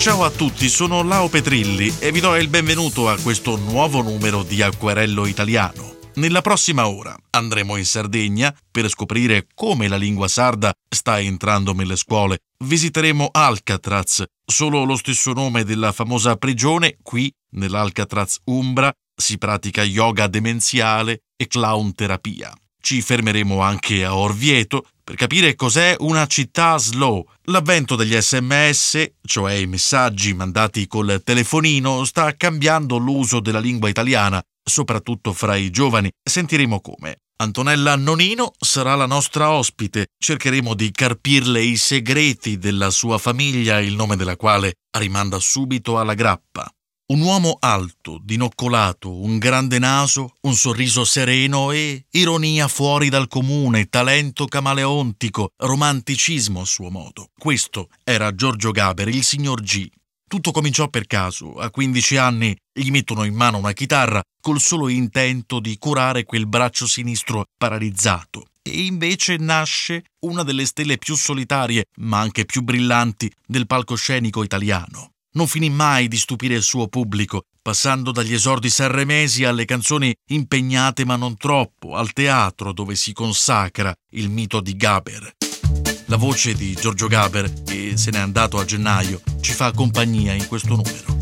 Ciao a tutti, sono Lao Petrilli e vi do il benvenuto a questo nuovo numero di Acquerello Italiano. Nella prossima ora andremo in Sardegna per scoprire come la lingua sarda sta entrando nelle scuole. Visiteremo Alcatraz, solo lo stesso nome della famosa prigione. Qui, nell'Alcatraz Umbra, si pratica yoga demenziale e clown terapia. Ci fermeremo anche a Orvieto per capire cos'è una città slow. L'avvento degli SMS, cioè i messaggi mandati col telefonino, sta cambiando l'uso della lingua italiana, soprattutto fra i giovani. Sentiremo come. Antonella Nonino sarà la nostra ospite. Cercheremo di carpirle i segreti della sua famiglia, il nome della quale rimanda subito alla grappa. Un uomo alto, dinoccolato, un grande naso, un sorriso sereno e ironia fuori dal comune, talento camaleontico, romanticismo a suo modo. Questo era Giorgio Gaber, il signor G. Tutto cominciò per caso. A 15 anni gli mettono in mano una chitarra col solo intento di curare quel braccio sinistro paralizzato. E invece nasce una delle stelle più solitarie, ma anche più brillanti, del palcoscenico italiano. Non finì mai di stupire il suo pubblico, passando dagli esordi sanremesi alle canzoni impegnate ma non troppo, al teatro dove si consacra il mito di Gaber. La voce di Giorgio Gaber, che se n'è andato a gennaio, ci fa compagnia in questo numero.